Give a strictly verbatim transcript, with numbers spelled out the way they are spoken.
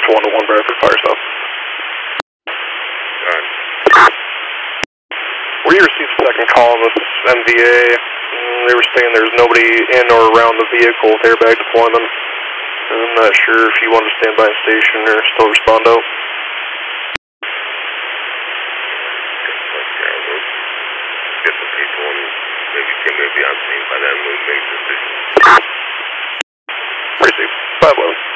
one to one Bradford, fire south. We received a second call on this M V A. They were saying there's nobody in or around the vehicle with airbag deployment. I'm not sure if you want to stand by the station or still respond out. Get the people and maybe Kim may be on scene by then. We'll make a decision. Received. five eleven.